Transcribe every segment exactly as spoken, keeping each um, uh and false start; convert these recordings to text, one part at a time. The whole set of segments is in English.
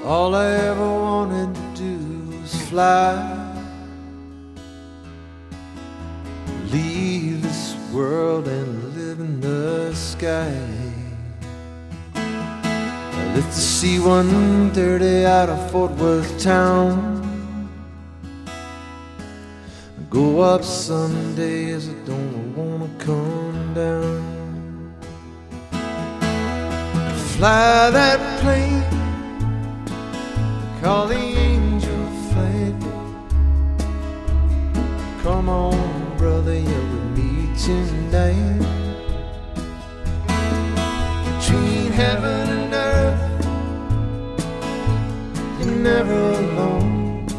All I ever wanted to do was fly, leave this world and live in the sky. I lift the C one thirty out of Fort Worth town. I go up some days I don't wanna come down. Fly that plane, call the angel flight. Come on, brother, you're with me tonight. Between heaven and earth, you're never alone.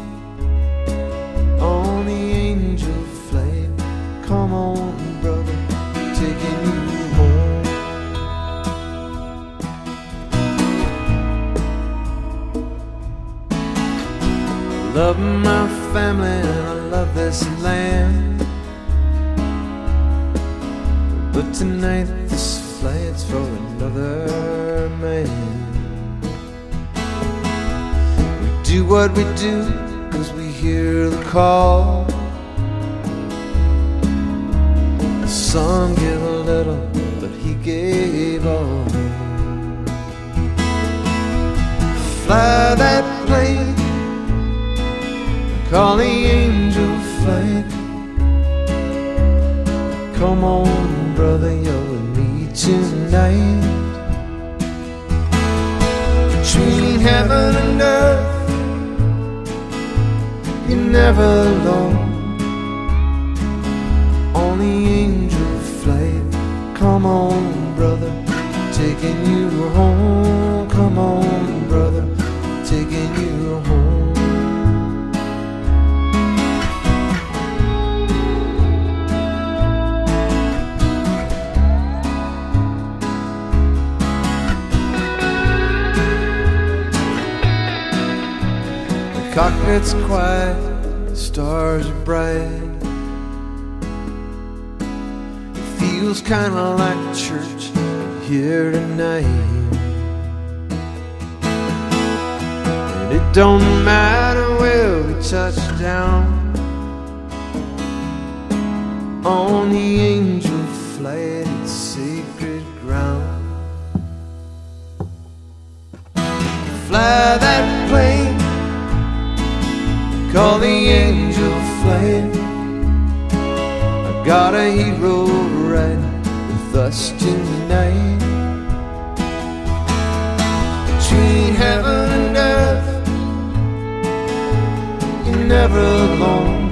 On the angel flight, come on, brother, taking you home. I love my family and I love this land, but tonight this flight's for another man. We do what we do cause we hear the call. The son gave a little, but he gave all. Fly that plane, call the angel flight. Come on, brother, you're with me tonight. Between heaven and earth, you're never alone. On the angel flight, come on, brother, taking you home. Come on, brother, taking you home. Cockpit's quiet, the stars are bright. It feels kinda like church here tonight. And it don't matter where we touch down. On the angel flight, it's sacred ground. Fly that plane, call the angel flight. I got a hero right with us tonight. Between heaven and earth, you're never alone.